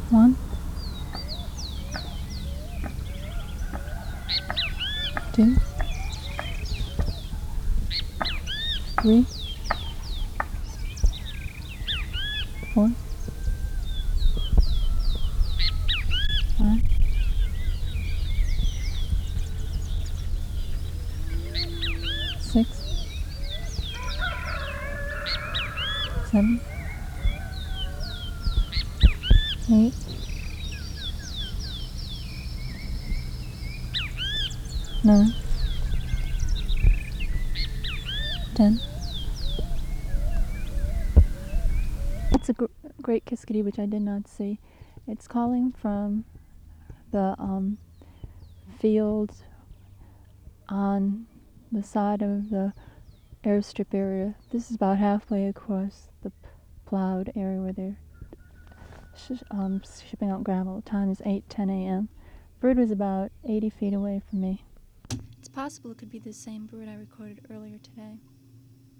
1, 2, 3, 4, 5, 6, 7, 8, 9, 10. It's a great kiskadee, which I did not see. It's calling from the field on the side of the airstrip area. This is about halfway across the plowed area where they're shipping out gravel. The time is 8:10 a.m. Bird was about 80 feet away from me. It's possible it could be the same bird I recorded earlier today.